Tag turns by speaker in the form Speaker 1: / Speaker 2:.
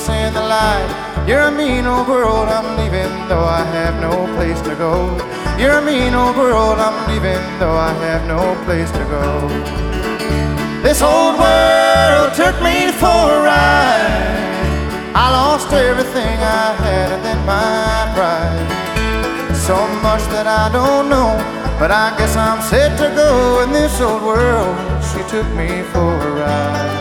Speaker 1: in the light. You're a mean old world, I'm leaving though I have no place to go. You're a mean old world, I'm leaving though I have no place to go. This old world took me for a ride. I lost everything I had and then my pride. So much that I don't know, but I guess I'm set to go in this old world. She took me for a ride.